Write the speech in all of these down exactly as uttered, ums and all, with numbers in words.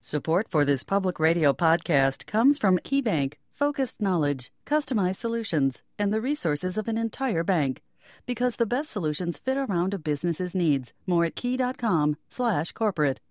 Support for this public radio podcast comes from KeyBank, focused knowledge, customized solutions, and the resources of an entire bank. Because the best solutions fit around a business's needs. More at key.com slash corporate.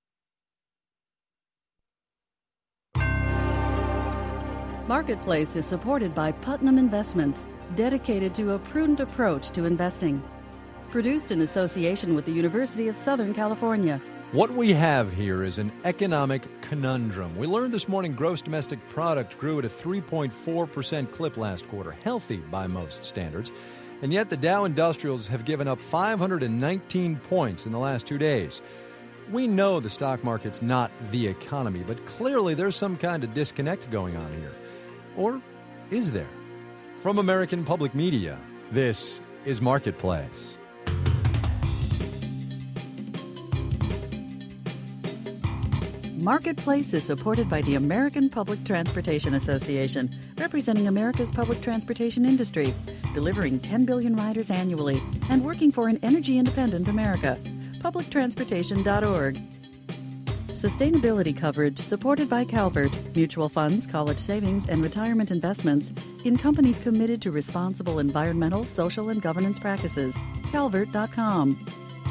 Marketplace is supported by Putnam Investments, dedicated to a prudent approach to investing. Produced in association with the University of Southern California. What we have here is an economic conundrum. We learned this morning gross domestic product grew at a three point four percent clip last quarter, healthy by most standards. And yet the Dow Industrials have given up five hundred nineteen points in the last two days. We know the stock market's not the economy, but clearly there's some kind of disconnect going on here. Or is there? From American Public Media, this is Marketplace. Marketplace is supported by the American Public Transportation Association, representing America's public transportation industry, delivering ten billion riders annually, and working for an energy-independent America. public transportation dot org. Sustainability coverage supported by Calvert, mutual funds, college savings, and retirement investments in companies committed to responsible environmental, social, and governance practices. calvert dot com.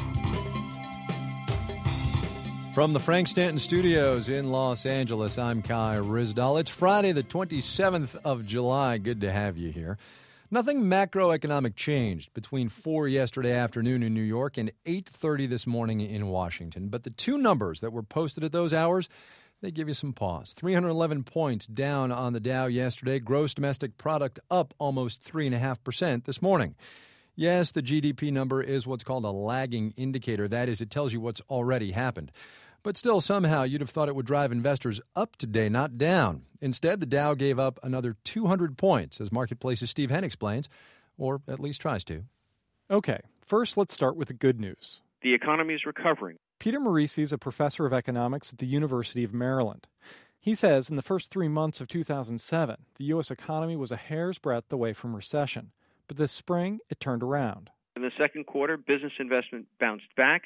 From the Frank Stanton Studios in Los Angeles, I'm Kai Ryssdal. It's Friday, the twenty-seventh of July. Good to have you here. Nothing macroeconomic changed between four yesterday afternoon in New York and eight thirty this morning in Washington. But the two numbers that were posted at those hours, they give you some pause. three hundred eleven points down on the Dow yesterday. Gross domestic product up almost three point five percent this morning. Yes, the G D P number is what's called a lagging indicator. That is, it tells you what's already happened. But still, somehow, you'd have thought it would drive investors up today, not down. Instead, the Dow gave up another two hundred points, as Marketplace's Steve Henn explains, or at least tries to. Okay, first let's start with the good news. The economy is recovering. Peter Morici is a professor of economics at the University of Maryland. He says in the first three months of two thousand seven, the U S economy was a hair's breadth away from recession. But this spring, it turned around. In the second quarter, business investment bounced back.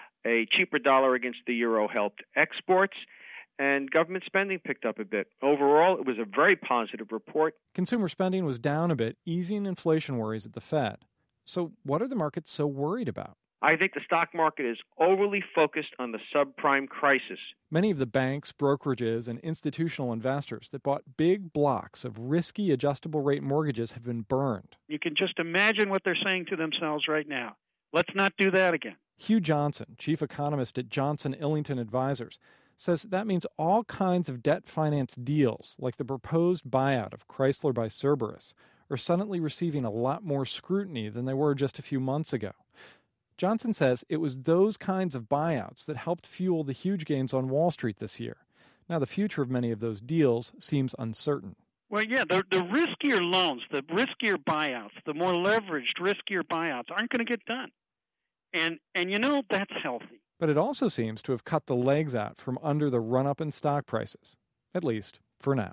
A cheaper dollar against the euro helped exports, and government spending picked up a bit. Overall, it was a very positive report. Consumer spending was down a bit, easing inflation worries at the Fed. So what are the markets so worried about? I think the stock market is overly focused on the subprime crisis. Many of the banks, brokerages, and institutional investors that bought big blocks of risky adjustable rate mortgages have been burned. You can just imagine what they're saying to themselves right now. Let's not do that again. Hugh Johnson, chief economist at Johnson Illington Advisors, says that means all kinds of debt finance deals, like the proposed buyout of Chrysler by Cerberus, are suddenly receiving a lot more scrutiny than they were just a few months ago. Johnson says it was those kinds of buyouts that helped fuel the huge gains on Wall Street this year. Now, the future of many of those deals seems uncertain. Well, yeah, the, the riskier loans, the riskier buyouts, the more leveraged, riskier buyouts aren't going to get done. And, and you know, that's healthy. But it also seems to have cut the legs out from under the run-up in stock prices, at least for now.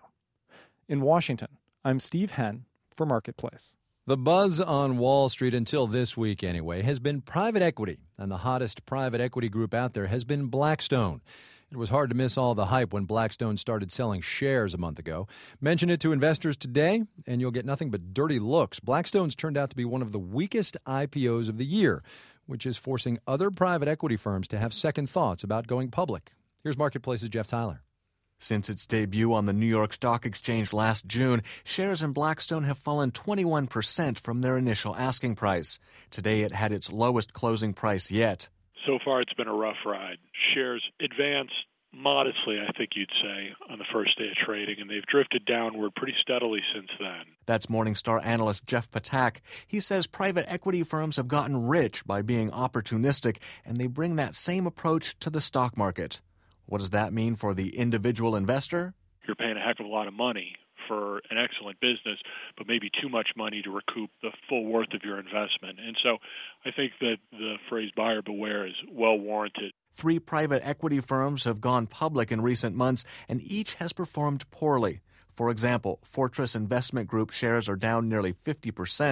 In Washington, I'm Steve Henn for Marketplace. The buzz on Wall Street, until this week anyway, has been private equity, and the hottest private equity group out there has been Blackstone. It was hard to miss all the hype when Blackstone started selling shares a month ago. Mention it to investors today, and you'll get nothing but dirty looks. Blackstone's turned out to be one of the weakest I P Os of the year, which is forcing other private equity firms to have second thoughts about going public. Here's Marketplace's Jeff Tyler. Since its debut on the New York Stock Exchange last June, shares in Blackstone have fallen twenty-one percent from their initial asking price. Today it had its lowest closing price yet. So far it's been a rough ride. Shares advanced modestly, I think you'd say, on the first day of trading, and they've drifted downward pretty steadily since then. That's Morningstar analyst Jeff Patak. He says private equity firms have gotten rich by being opportunistic, and they bring that same approach to the stock market. What does that mean for the individual investor? You're paying a heck of a lot of money for an excellent business, but maybe too much money to recoup the full worth of your investment. And so I think that the phrase buyer beware is well warranted. Three private equity firms have gone public in recent months, and each has performed poorly. For example, Fortress Investment Group shares are down nearly fifty percent.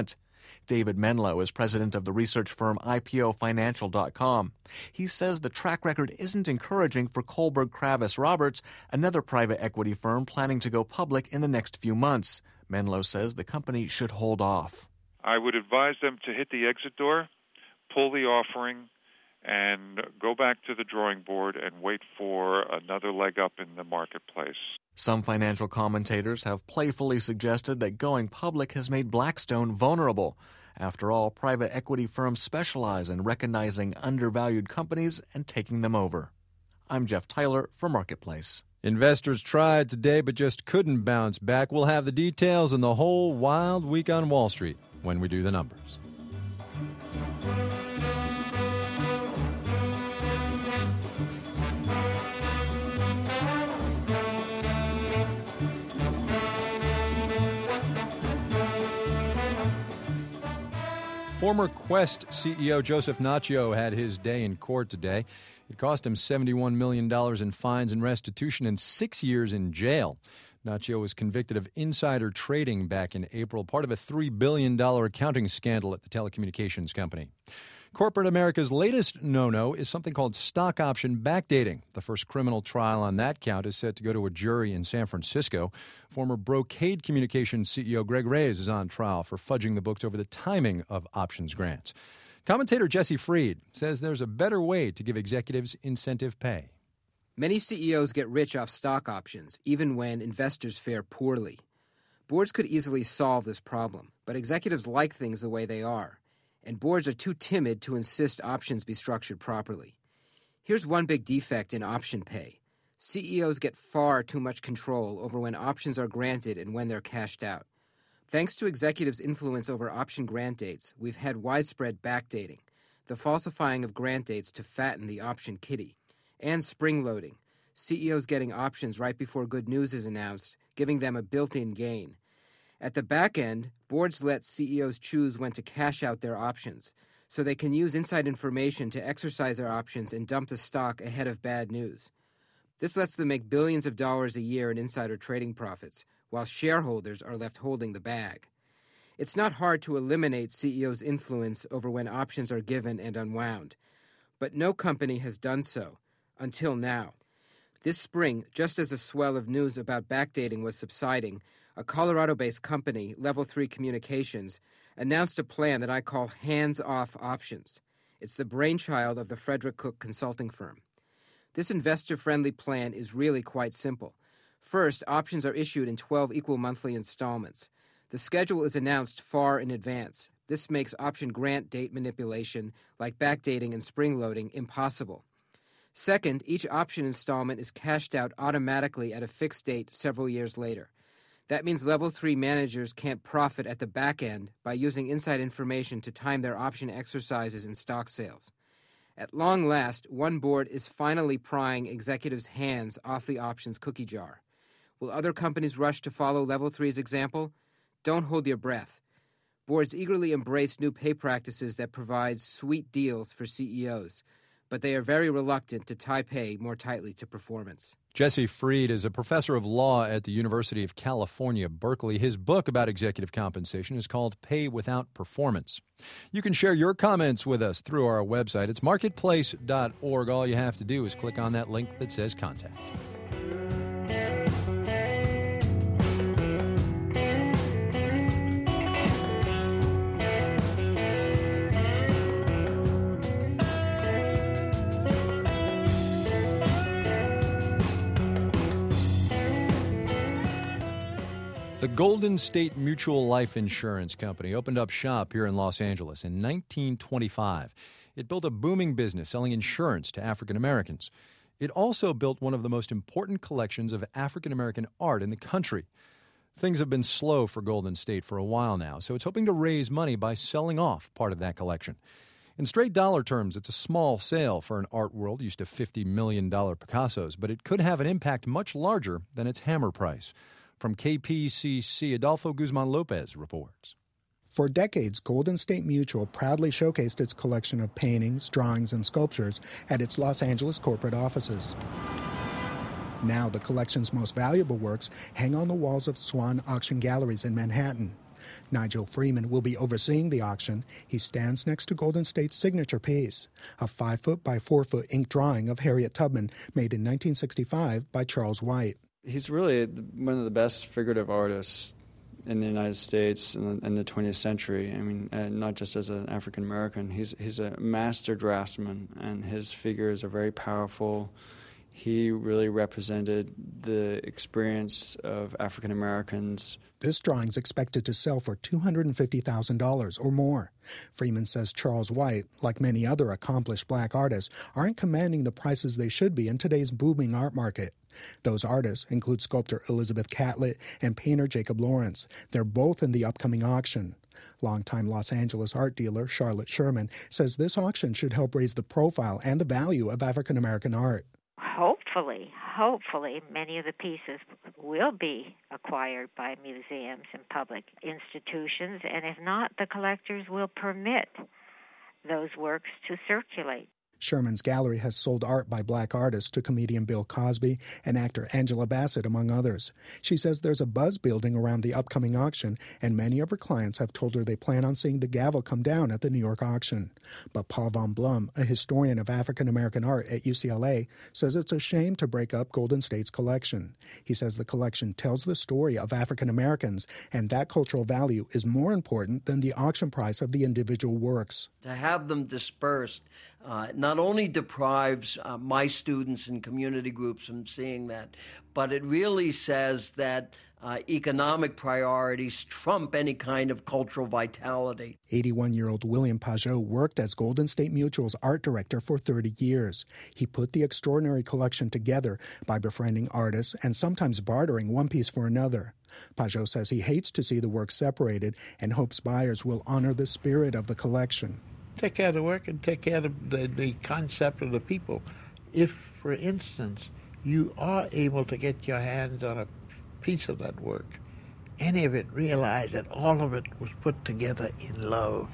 David Menlo is president of the research firm I P O Financial dot com. He says the track record isn't encouraging for Kohlberg Kravis Roberts, another private equity firm planning to go public in the next few months. Menlo says the company should hold off. I would advise them to hit the exit door, pull the offering, and go back to the drawing board and wait for another leg up in the marketplace. Some financial commentators have playfully suggested that going public has made Blackstone vulnerable. After all, private equity firms specialize in recognizing undervalued companies and taking them over. I'm Jeff Tyler for Marketplace. Investors tried today but just couldn't bounce back. We'll have the details and the whole wild week on Wall Street when we do the numbers. Former Quest C E O Joseph Naccio had his day in court today. It cost him seventy-one million dollars in fines and restitution and six years in jail. Naccio was convicted of insider trading back in April, part of a three billion dollars accounting scandal at the telecommunications company. Corporate America's latest no-no is something called stock option backdating. The first criminal trial on that count is set to go to a jury in San Francisco. Former Brocade Communications C E O Greg Reyes is on trial for fudging the books over the timing of options grants. Commentator Jesse Fried says there's a better way to give executives incentive pay. Many C E Os get rich off stock options, even when investors fare poorly. Boards could easily solve this problem, but executives like things the way they are, and boards are too timid to insist options be structured properly. Here's one big defect in option pay. C E Os get far too much control over when options are granted and when they're cashed out. Thanks to executives' influence over option grant dates, we've had widespread backdating, the falsifying of grant dates to fatten the option kitty, and spring loading, C E Os getting options right before good news is announced, giving them a built-in gain. At the back end, boards let C E Os choose when to cash out their options, so they can use inside information to exercise their options and dump the stock ahead of bad news. This lets them make billions of dollars a year in insider trading profits, while shareholders are left holding the bag. It's not hard to eliminate C E Os' influence over when options are given and unwound, but no company has done so, until now. This spring, just as the swell of news about backdating was subsiding, a Colorado-based company, Level three Communications, announced a plan that I call hands-off options. It's the brainchild of the Frederick Cook consulting firm. This investor-friendly plan is really quite simple. First, options are issued in twelve equal monthly installments. The schedule is announced far in advance. This makes option grant date manipulation, like backdating and spring loading, impossible. Second, each option installment is cashed out automatically at a fixed date several years later. That means Level three managers can't profit at the back end by using inside information to time their option exercises and stock sales. At long last, one board is finally prying executives' hands off the options cookie jar. Will other companies rush to follow Level three's example? Don't hold your breath. Boards eagerly embrace new pay practices that provide sweet deals for C E Os, but they are very reluctant to tie pay more tightly to performance. Jesse Fried is a professor of law at the University of California, Berkeley. His book about executive compensation is called Pay Without Performance. You can share your comments with us through our website. It's marketplace dot org. All you have to do is click on that link that says Contact. The Golden State Mutual Life Insurance Company opened up shop here in Los Angeles in nineteen twenty-five. It built a booming business selling insurance to African Americans. It also built one of the most important collections of African American art in the country. Things have been slow for Golden State for a while now, so it's hoping to raise money by selling off part of that collection. In straight dollar terms, it's a small sale for an art world used to fifty million dollars Picassos, but it could have an impact much larger than its hammer price. From K P C C, Adolfo Guzman-Lopez reports. For decades, Golden State Mutual proudly showcased its collection of paintings, drawings, and sculptures at its Los Angeles corporate offices. Now, the collection's most valuable works hang on the walls of Swan Auction Galleries in Manhattan. Nigel Freeman will be overseeing the auction. He stands next to Golden State's signature piece, a five-foot by four-foot ink drawing of Harriet Tubman made in nineteen sixty-five by Charles White. He's really one of the best figurative artists in the United States in the, in the twentieth century. I mean, uh, not just as an African American. He's he's a master draftsman, and his figures are very powerful. He really represented the experience of African Americans. This drawing is expected to sell for two hundred fifty thousand dollars or more. Freeman says Charles White, like many other accomplished black artists, aren't commanding the prices they should be in today's booming art market. Those artists include sculptor Elizabeth Catlett and painter Jacob Lawrence. They're both in the upcoming auction. Longtime Los Angeles art dealer Charlotte Sherman says this auction should help raise the profile and the value of African American art. Hopefully, hopefully, many of the pieces will be acquired by museums and public institutions, and if not, the collectors will permit those works to circulate. Sherman's gallery has sold art by black artists to comedian Bill Cosby and actor Angela Bassett, among others. She says there's a buzz building around the upcoming auction, and many of her clients have told her they plan on seeing the gavel come down at the New York auction. But Paul Von Blum, a historian of African American art at U C L A, says it's a shame to break up Golden State's collection. He says the collection tells the story of African Americans, and that cultural value is more important than the auction price of the individual works. To have them dispersed uh, not only deprives uh, my students and community groups from seeing that, but it really says that uh, economic priorities trump any kind of cultural vitality. eighty-one-year-old William Pajot worked as Golden State Mutual's art director for thirty years. He put the extraordinary collection together by befriending artists and sometimes bartering one piece for another. Pajot says he hates to see the work separated and hopes buyers will honor the spirit of the collection. Take care of the work and take care of the, the concept of the people. If, for instance, you are able to get your hands on a piece of that work, any of it, realize that all of it was put together in love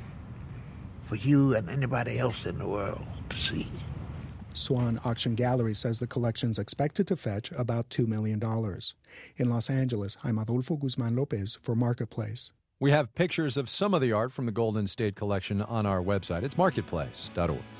for you and anybody else in the world to see. Swan Auction Gallery says the collection's expected to fetch about two million dollars. In Los Angeles, I'm Adolfo Guzman Lopez for Marketplace. We have pictures of some of the art from the Golden State collection on our website. It's marketplace dot org.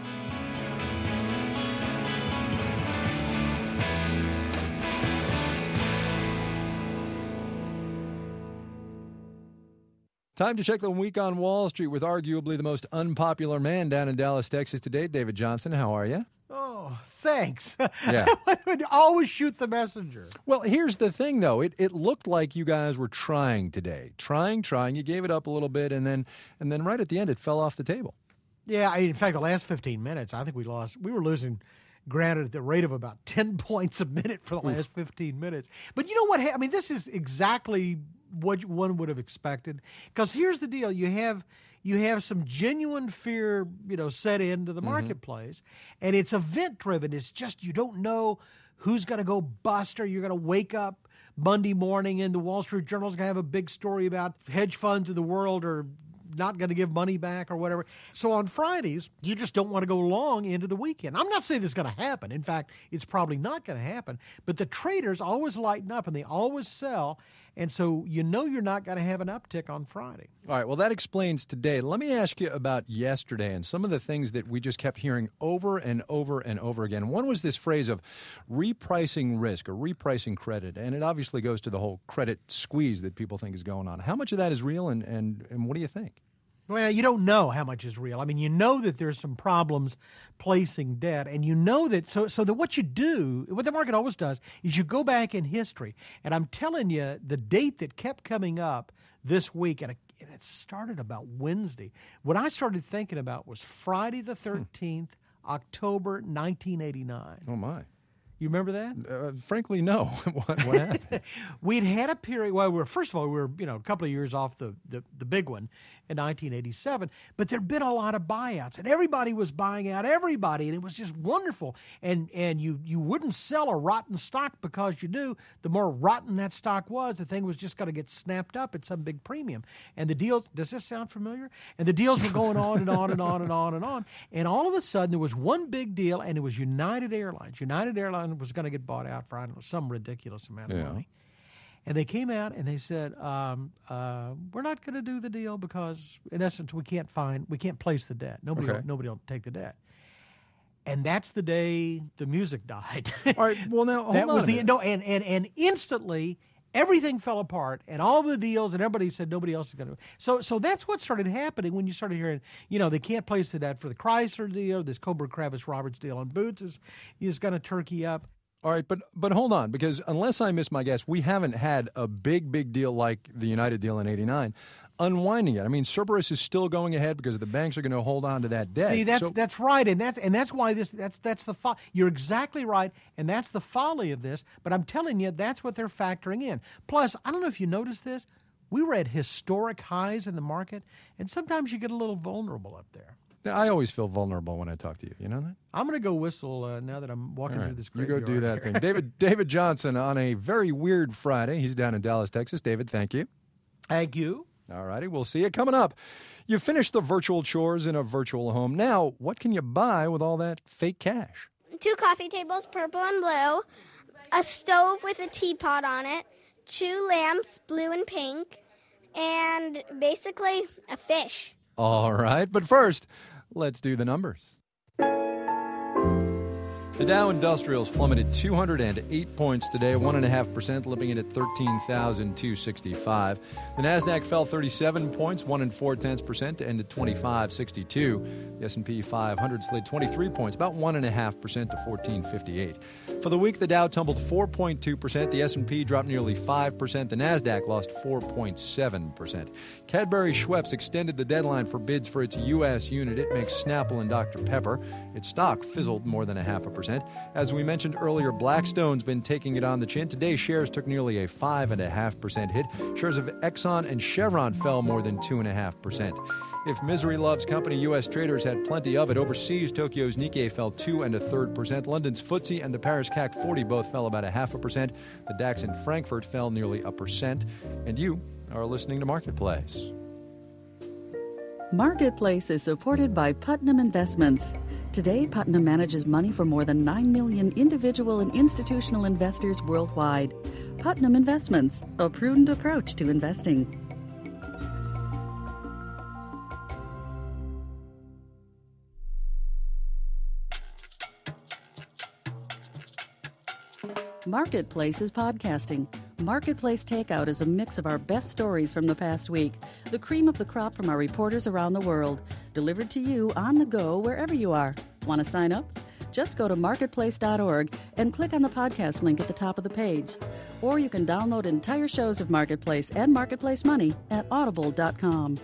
Time to check the week on Wall Street with arguably the most unpopular man down in Dallas, Texas today, David Johnson. How are you? Oh, thanks. Yeah. I would always shoot the messenger. Well, here's the thing, though. It it looked like you guys were trying today. Trying, trying. You gave it up a little bit, and then and then right at the end, it fell off the table. Yeah, I, in fact, the last fifteen minutes, I think we lost. We were losing, granted, at the rate of about ten points a minute for the last Oof. fifteen minutes. But you know what? I mean, this is exactly what one would have expected. Because here's the deal. You have... You have some genuine fear, you know, set into the marketplace, mm-hmm. and it's event-driven. It's just you don't know who's going to go bust, or you're going to wake up Monday morning and the Wall Street Journal's going to have a big story about hedge funds of the world are not going to give money back or whatever. So on Fridays, you just don't want to go long into the weekend. I'm not saying this is going to happen. In fact, it's probably not going to happen. But the traders always lighten up, and they always sell. And so you know you're not going to have an uptick on Friday. All right, well, that explains today. Let me ask you about yesterday and some of the things that we just kept hearing over and over and over again. One was this phrase of repricing risk or repricing credit, and it obviously goes to the whole credit squeeze that people think is going on. How much of that is real, and, and, and what do you think? Well, you don't know how much is real. I mean, you know that there's some problems placing debt, and you know that so so that what you do, what the market always does, is you go back in history. And I'm telling you, the date that kept coming up this week, and it started about Wednesday, what I started thinking about was Friday the thirteenth, hmm. October nineteen eighty-nine. Oh, my. You remember that? Uh, frankly, no. what, what happened? We'd had a period, well, we were, first of all, we were, you know, a couple of years off the, the, the big one in nineteen eighty-seven, but there'd been a lot of buyouts, and everybody was buying out everybody, and it was just wonderful. And and you, you wouldn't sell a rotten stock because you knew the more rotten that stock was, the thing was just going to get snapped up at some big premium. And the deals, does this sound familiar? And the deals were going on and on and on and on and on. And all of a sudden, there was one big deal, and it was United Airlines. United Airlines was going to get bought out for, I don't know, some ridiculous amount of yeah. money. And they came out and they said, um, uh, we're not going to do the deal because, in essence, we can't find, we can't place the debt. Nobody, Okay. will, nobody will take the debt. And that's the day the music died. All right. Well, now hold that on was a the minute. no, and and and instantly everything fell apart, and all the deals, and everybody said nobody else is going to. So, so that's what started happening when you started hearing, you know, they can't place the debt for the Chrysler deal. This Cobra Kravis Roberts deal on Boots is is going to turkey up. All right, but but hold on, because unless I miss my guess, we haven't had a big, big deal like the United deal in eighty-nine unwinding it. I mean, Cerberus is still going ahead because the banks are going to hold on to that debt. See, that's So- that's right, and that's and that's why this that's that's the fo- you're exactly right, and that's the folly of this. But I'm telling you, that's what they're factoring in. Plus, I don't know if you noticed this, we were at historic highs in the market, and sometimes you get a little vulnerable up there. I always feel vulnerable when I talk to you. You know that? I'm going to go whistle uh, now that I'm walking All right, through this. you go do graveyard that here. thing. David David Johnson on a very weird Friday. He's down in Dallas, Texas. David, thank you. Thank you. All righty, we'll see you coming up. You finished the virtual chores in a virtual home. Now, what can you buy with all that fake cash? Two coffee tables, purple and blue, a stove with a teapot on it, two lamps, blue and pink, and basically a fish. All right, but first, let's do the numbers. The Dow Industrials plummeted two hundred eight points today, one point five percent, living in at thirteen thousand two hundred sixty-five. The Nasdaq fell thirty-seven points, one and four tenths percent, to end at twenty-five sixty-two. The S and P five hundred slid twenty-three points, about one point five percent, to fourteen fifty-eight. For the week, the Dow tumbled four point two percent, the S and P dropped nearly five percent, the Nasdaq lost four point seven percent. Cadbury Schweppes extended the deadline for bids for its U S unit. It makes Snapple and Doctor Pepper. Its stock fizzled more than a half a percent. As we mentioned earlier, Blackstone's been taking it on the chin. Today, shares took nearly a five point five percent hit. Shares of Exxon and Chevron fell more than two point five percent. If misery loves company, U S traders had plenty of it. Overseas, Tokyo's Nikkei fell two and a third percent. London's F T S E and the Paris C A C forty both fell about a half a percent. The DAX in Frankfurt fell nearly a percent. And you are listening to Marketplace. Marketplace is supported by Putnam Investments. Today, Putnam manages money for more than nine million individual and institutional investors worldwide. Putnam Investments, a prudent approach to investing. Marketplace is podcasting. Marketplace Takeout is a mix of our best stories from the past week, the cream of the crop from our reporters around the world, delivered to you on the go wherever you are. Want to sign up? Just go to marketplace dot org and click on the podcast link at the top of the page. Or you can download entire shows of Marketplace and Marketplace Money at audible dot com.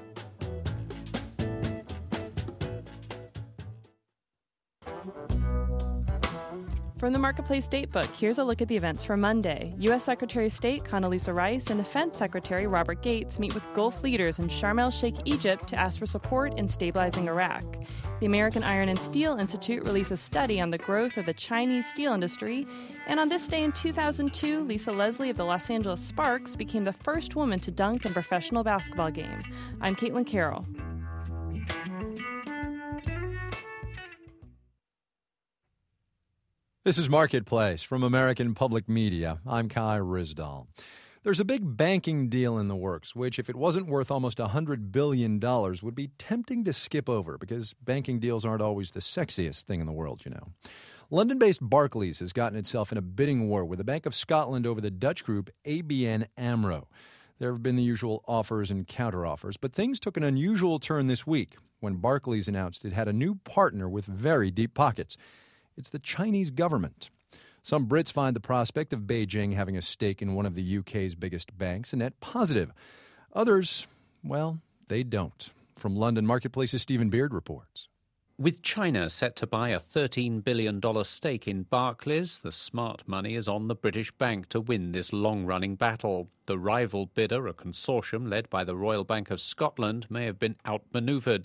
From the Marketplace Datebook, here's a look at the events for Monday. U S Secretary of State Condoleezza Rice and Defense Secretary Robert Gates meet with Gulf leaders in Sharm el-Sheikh, Egypt, to ask for support in stabilizing Iraq. The American Iron and Steel Institute released a study on the growth of the Chinese steel industry. And on this day in two thousand two, Lisa Leslie of the Los Angeles Sparks became the first woman to dunk in a professional basketball game. I'm Caitlin Carroll. This is Marketplace from American Public Media. I'm Kai Ryssdal. There's a big banking deal in the works, which, if it wasn't worth almost one hundred billion dollars, would be tempting to skip over because banking deals aren't always the sexiest thing in the world, you know. London-based Barclays has gotten itself in a bidding war with the Bank of Scotland over the Dutch group A B N AMRO. There have been the usual offers and counteroffers, but things took an unusual turn this week when Barclays announced it had a new partner with very deep pockets. It's the Chinese government. Some Brits find the prospect of Beijing having a stake in one of the U K's biggest banks a net positive. Others, well, they don't. From London, Marketplace's Stephen Beard reports. With China set to buy a thirteen billion dollars stake in Barclays, the smart money is on the British bank to win this long-running battle. The rival bidder, a consortium led by the Royal Bank of Scotland, may have been outmanoeuvred.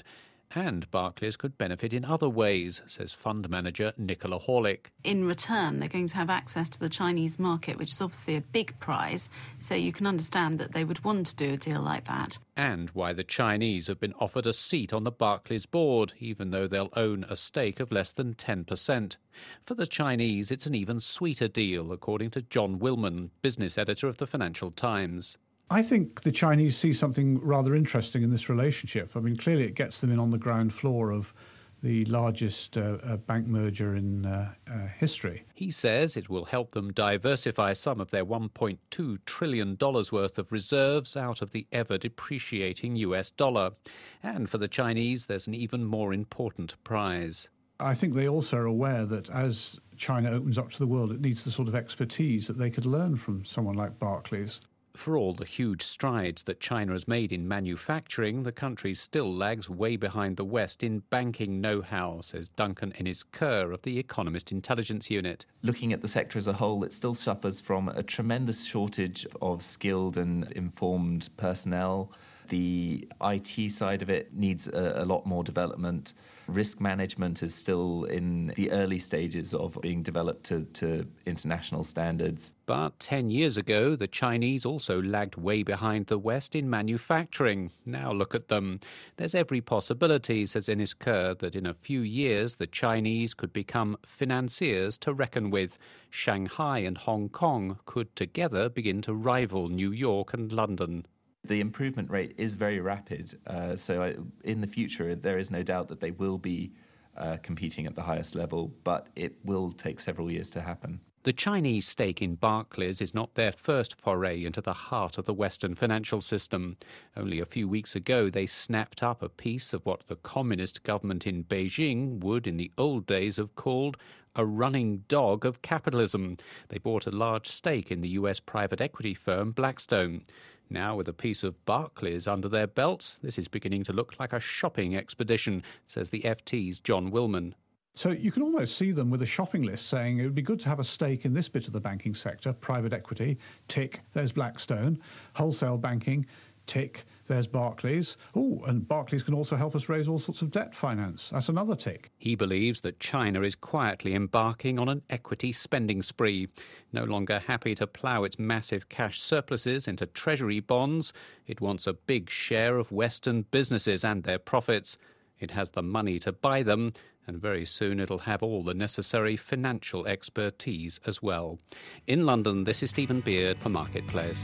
And Barclays could benefit in other ways, says fund manager Nicola Horlick. In return, they're going to have access to the Chinese market, which is obviously a big prize, so you can understand that they would want to do a deal like that. And why the Chinese have been offered a seat on the Barclays board, even though they'll own a stake of less than ten percent. For the Chinese, it's an even sweeter deal, according to John Willman, business editor of the Financial Times. I think the Chinese see something rather interesting in this relationship. I mean, clearly it gets them in on the ground floor of the largest uh, uh, bank merger in uh, uh, history. He says it will help them diversify some of their one point two trillion dollars worth of reserves out of the ever-depreciating U S dollar. And for the Chinese, there's an even more important prize. I think they also are aware that as China opens up to the world, it needs the sort of expertise that they could learn from someone like Barclays. For all the huge strides that China has made in manufacturing, the country still lags way behind the West in banking know-how, says Duncan Ennis-Kerr of the Economist Intelligence Unit. Looking at the sector as a whole, it still suffers from a tremendous shortage of skilled and informed personnel. The I T side of it needs a, a lot more development. Risk management is still in the early stages of being developed to, to international standards. But ten years ago, the Chinese also lagged way behind the West in manufacturing. Now look at them. There's every possibility, says Ennis-Kerr, that in a few years the Chinese could become financiers to reckon with. Shanghai and Hong Kong could together begin to rival New York and London. The improvement rate is very rapid, uh, so I, in the future there is no doubt that they will be uh, competing at the highest level, but it will take several years to happen. The Chinese stake in Barclays is not their first foray into the heart of the Western financial system. Only a few weeks ago they snapped up a piece of what the communist government in Beijing would in the old days have called a running dog of capitalism. They bought a large stake in the U S private equity firm Blackstone. Now, with a piece of Barclays under their belts, this is beginning to look like a shopping expedition, says the F T's John Willman. So you can almost see them with a shopping list saying it would be good to have a stake in this bit of the banking sector, private equity, tick, there's Blackstone, wholesale banking, tick, there's Barclays. Oh, and Barclays can also help us raise all sorts of debt finance. That's another tick. He believes that China is quietly embarking on an equity spending spree. No longer happy to plough its massive cash surpluses into treasury bonds, it wants a big share of Western businesses and their profits. It has the money to buy them, and very soon it'll have all the necessary financial expertise as well. In London, this is Stephen Beard for Marketplace.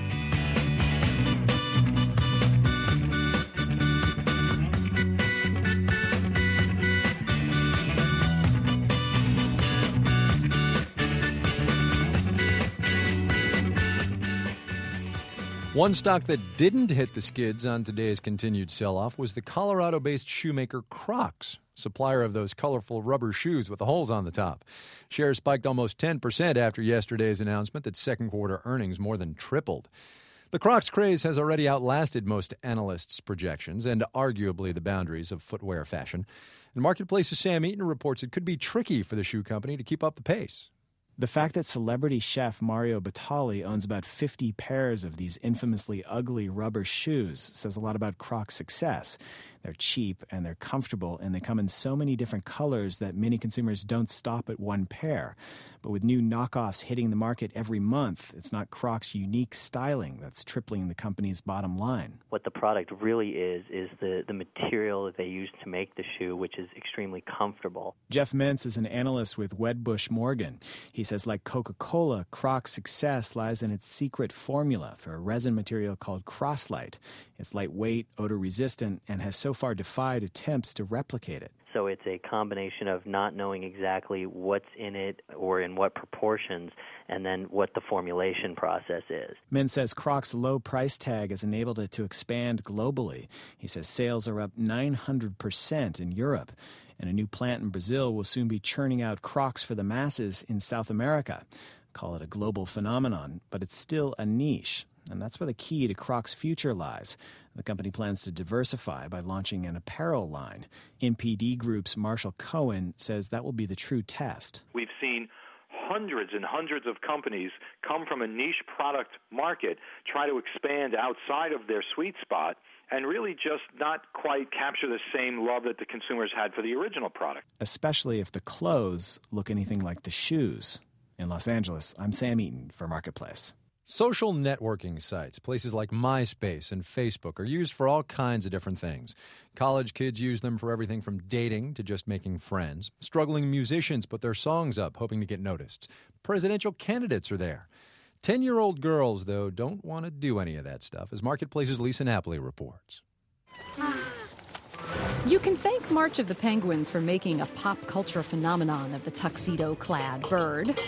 One stock that didn't hit the skids on today's continued sell-off was the Colorado-based shoemaker Crocs, supplier of those colorful rubber shoes with the holes on the top. Shares spiked almost ten percent after yesterday's announcement that second quarter earnings more than tripled. The Crocs craze has already outlasted most analysts' projections and arguably the boundaries of footwear fashion. And Marketplace's Sam Eaton reports it could be tricky for the shoe company to keep up the pace. The fact that celebrity chef Mario Batali owns about fifty pairs of these infamously ugly rubber shoes says a lot about Crocs' success. They're cheap and they're comfortable, and they come in so many different colors that many consumers don't stop at one pair. But with new knockoffs hitting the market every month, it's not Crocs' unique styling that's tripling the company's bottom line. What the product really is, is the, the material that they use to make the shoe, which is extremely comfortable. Jeff Mentz is an analyst with Wedbush Morgan. He says, like Coca-Cola, Crocs' success lies in its secret formula for a resin material called Croslite. It's lightweight, odor-resistant, and has so far defied attempts to replicate it. So it's a combination of not knowing exactly what's in it or in what proportions, and then what the formulation process is. Mentz says Crocs' low price tag has enabled it to expand globally. He says sales are up nine hundred percent in Europe, and a new plant in Brazil will soon be churning out Crocs for the masses in South America. Call it a global phenomenon, but it's still a niche. And that's where the key to Crocs' future lies. The company plans to diversify by launching an apparel line. N P D Group's Marshall Cohen says that will be the true test. We've seen hundreds and hundreds of companies come from a niche product market, try to expand outside of their sweet spot, and really just not quite capture the same love that the consumers had for the original product. Especially if the clothes look anything like the shoes. In Los Angeles, I'm Sam Eaton for Marketplace. Social networking sites, places like MySpace and Facebook, are used for all kinds of different things. College kids use them for everything from dating to just making friends. Struggling musicians put their songs up, hoping to get noticed. Presidential candidates are there. Ten-year-old girls, though, don't want to do any of that stuff, as Marketplace's Lisa Napoli reports. You can thank March of the Penguins for making a pop culture phenomenon of the tuxedo-clad bird.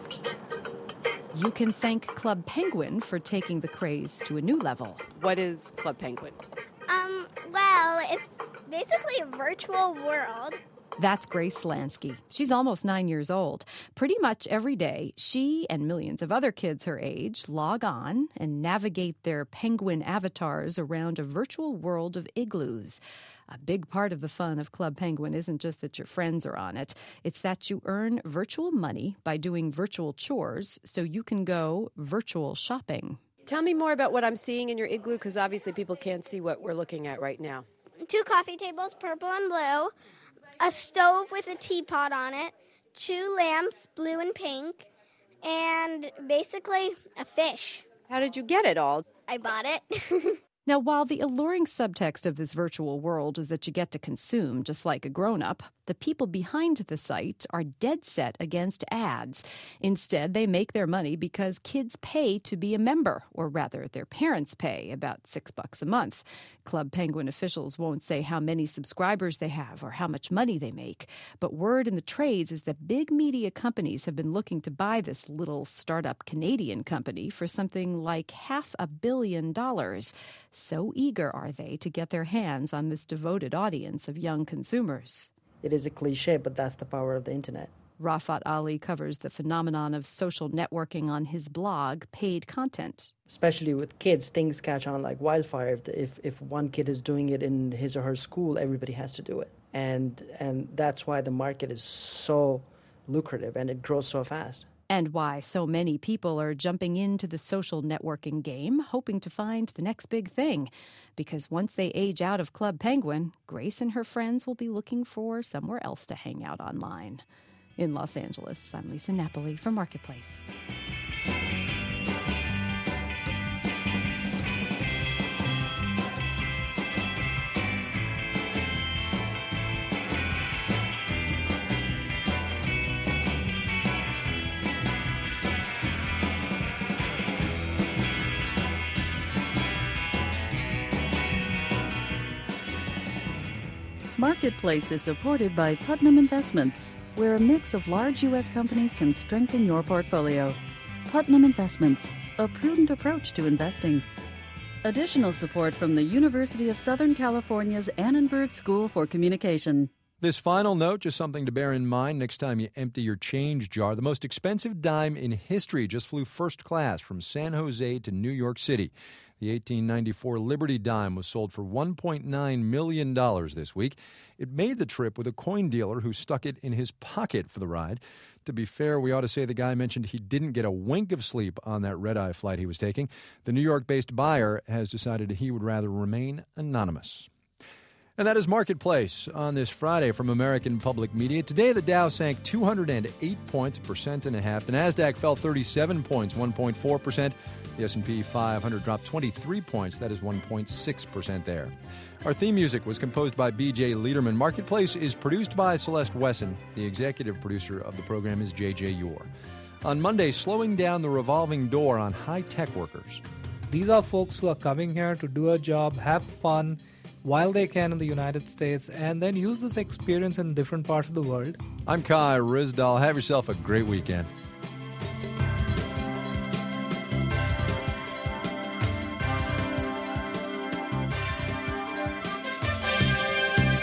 You can thank Club Penguin for taking the craze to a new level. What is Club Penguin? Um, well, it's basically a virtual world. That's Grace Lansky. She's almost nine years old. Pretty much every day, she and millions of other kids her age log on and navigate their penguin avatars around a virtual world of igloos. A big part of the fun of Club Penguin isn't just that your friends are on it. It's that you earn virtual money by doing virtual chores so you can go virtual shopping. Tell me more about what I'm seeing in your igloo, because obviously people can't see what we're looking at right now. Two coffee tables, purple and blue, a stove with a teapot on it, two lamps, blue and pink, and basically a fish. How did you get it all? I bought it. Now, while the alluring subtext of this virtual world is that you get to consume just like a grown-up, the people behind the site are dead set against ads. Instead, they make their money because kids pay to be a member, or rather, their parents pay about six bucks a month. Club Penguin officials won't say how many subscribers they have or how much money they make, but word in the trades is that big media companies have been looking to buy this little startup Canadian company for something like half a billion dollars. So eager are they to get their hands on this devoted audience of young consumers. It is a cliche, but that's the power of the internet. Rafat Ali covers the phenomenon of social networking on his blog, Paid Content. Especially with kids, things catch on like wildfire. If, if if one kid is doing it in his or her school, everybody has to do it. And and that's why the market is so lucrative and it grows so fast. And why so many people are jumping into the social networking game, hoping to find the next big thing. Because once they age out of Club Penguin, Grace and her friends will be looking for somewhere else to hang out online. In Los Angeles, I'm Lisa Napoli for Marketplace. Marketplace is supported by Putnam Investments, where a mix of large U S companies can strengthen your portfolio. Putnam Investments, a prudent approach to investing. Additional support from the University of Southern California's Annenberg School for Communication. This final note, just something to bear in mind next time you empty your change jar. The most expensive dime in history just flew first class from San Jose to New York City. The eighteen ninety-four Liberty dime was sold for one point nine million dollars this week. It made the trip with a coin dealer who stuck it in his pocket for the ride. To be fair, we ought to say the guy mentioned he didn't get a wink of sleep on that red-eye flight he was taking. The New York-based buyer has decided he would rather remain anonymous. And that is Marketplace on this Friday from American Public Media. Today, the Dow sank two hundred eight points, a percent and a half. The Nasdaq fell thirty-seven points, one point four percent. The S and P five hundred dropped twenty-three points. That is one point six percent there. Our theme music was composed by B J Liederman. Marketplace is produced by Celeste Wesson. The executive producer of the program is J J Yor. On Monday, slowing down the revolving door on high-tech workers. These are folks who are coming here to do a job, have fun, while they can in the United States, and then use this experience in different parts of the world. I'm Kai Ryssdal. Have yourself a great weekend.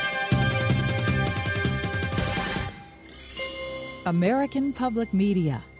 American Public Media.